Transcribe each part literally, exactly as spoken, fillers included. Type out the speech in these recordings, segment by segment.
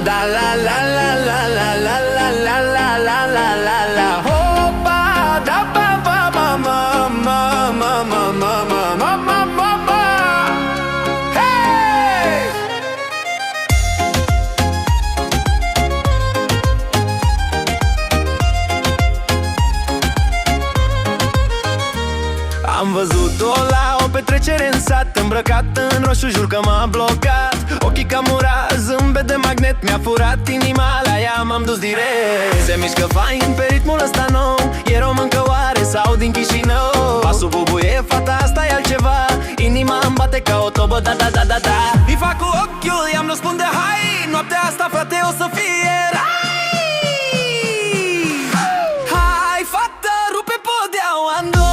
da la la la la la la la la la la la la la Hopa, da ba ba ma ma ma ma ma ma ma ma ma ma Hey! Am văzut-o la o petrecere în sat, îmbrăcată în roșu, jur că m-a blocat. Ochii ca mura, zâmbet de magnet, mi-a furat inima, la ea m-am dus direct. Se mișcă fain pe ritmul ăsta nou, e româncă oare sau din Chișinău? Pasul bubuie, fata asta e altceva, inima îmi bate ca o tobă, da da da da da. Îi fac cu ochiul, i-am răspunde hai, noaptea asta frate o să fie rai. Hai fată, rupe podeaua în două,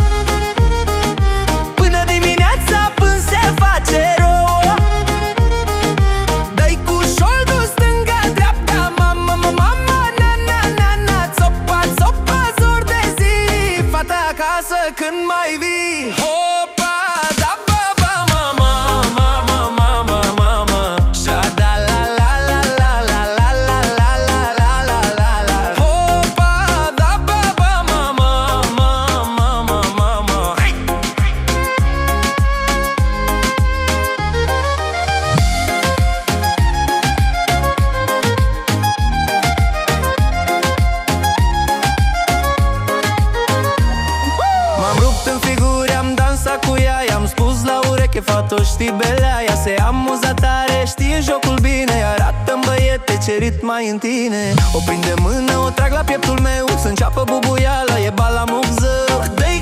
face rău. Dă-i cu șoldul stânga-dreapta, mama, mama, mama, na, na, na, na. Țopa, țopa, zor de zi, fata acasă când mai vii. Hopa, da, ba, ba, mama, mama, mama, mama. Și-a da la la la la la la la la la la la la la. Hopa, da, ba, ba, mama, mama, mama, mama. Hey! Cu ea, i-am spus la ureche, fată, știi belea. Ea se amuza tare, știe jocul bine, arată-mi băiete ce ritm mai în tine. O prind de mână, o trag la pieptul meu, să înceapă bubuiala, e bala mug zău. Dă-i